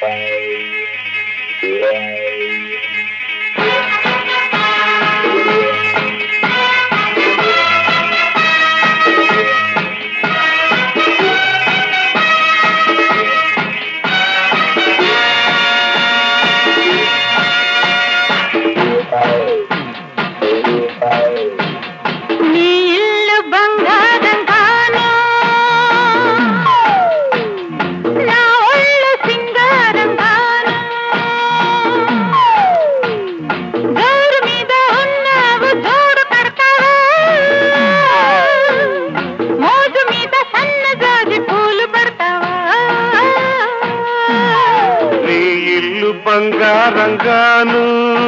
బంగారంగాను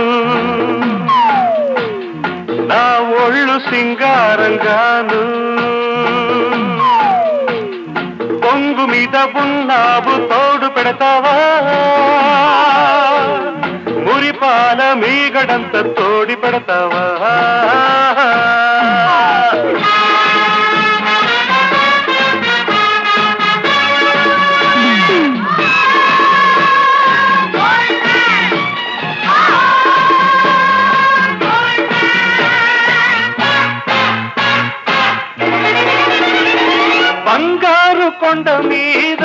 నా ఒళ్ళు సింగారంగాను పొంగు మీద ఉన్నావు తోడు పెడతావా మురిపాల మీగడంత తోడి పెడతావా బంగారు కొండ మీద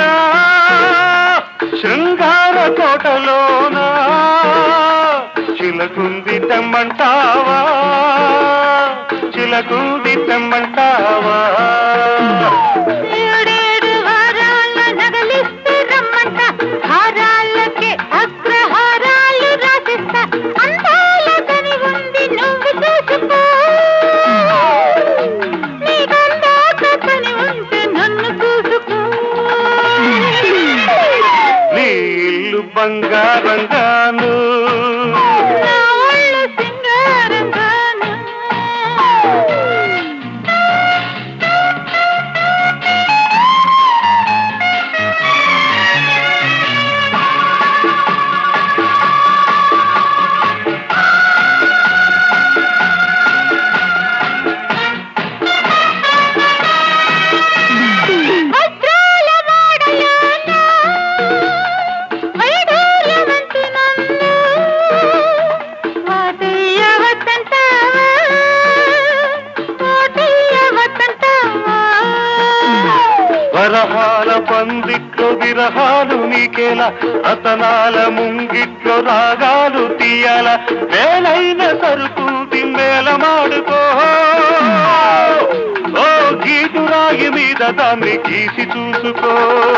శృంగార కోటలోన చిలకుంది తెమ్మంటావా చిలకుంది తెమ్మంటావా బంగారంగాను వరహాల పందిట్లో విరహాలు నీకేలా రతనాల ముంగిట్లో రాగాలు తీయాల వేలైన సరుకుంది మేళమాడుకో ఓ గీటురాయి మీద దాన్ని గీసి చూసుకో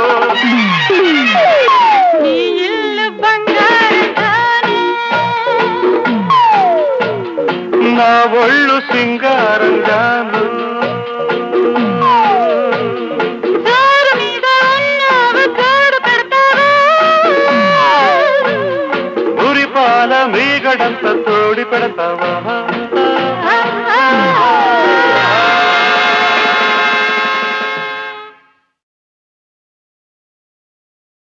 నా ఒళ్ళు సింగారంగాను మీగడంత తోడి పెడతావా